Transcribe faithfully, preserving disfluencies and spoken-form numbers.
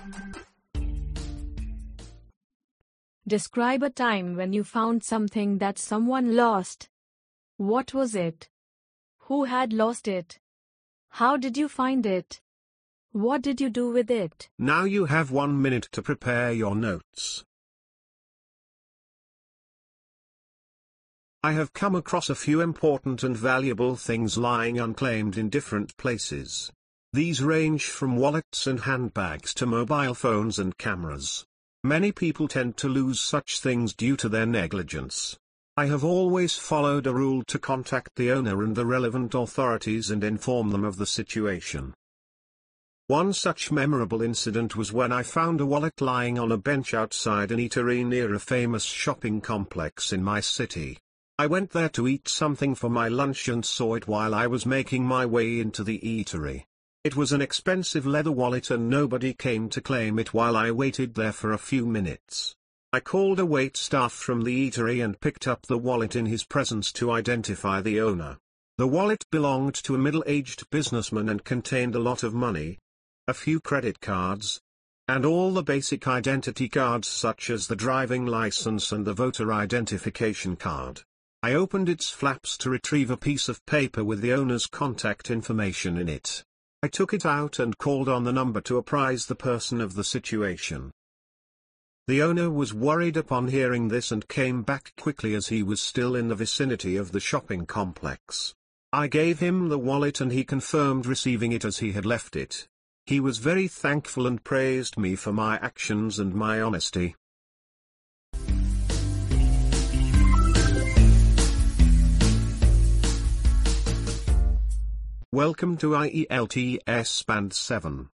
Describe a time when you found something that someone lost. What was it? Who had lost it? How did you find it? What did you do with it? Now you have one minute to prepare your notes. I have come across a few important and valuable things lying unclaimed in different places. These range from wallets and handbags to mobile phones and cameras. Many people tend to lose such things due to their negligence. I have always followed a rule to contact the owner and the relevant authorities and inform them of the situation. One such memorable incident was when I found a wallet lying on a bench outside an eatery near a famous shopping complex in my city. I went there to eat something for my lunch and saw it while I was making my way into the eatery. It was an expensive leather wallet and nobody came to claim it while I waited there for a few minutes. I called a wait staff from the eatery and picked up the wallet in his presence to identify the owner. The wallet belonged to a middle-aged businessman and contained a lot of money, a few credit cards, and all the basic identity cards such as the driving license and the voter identification card. I opened its flaps to retrieve a piece of paper with the owner's contact information in it. I took it out and called on the number to apprise the person of the situation. The owner was worried upon hearing this and came back quickly as he was still in the vicinity of the shopping complex. I gave him the wallet and he confirmed receiving it as he had left it. He was very thankful and praised me for my actions and my honesty. Welcome to I E L T S Band seven.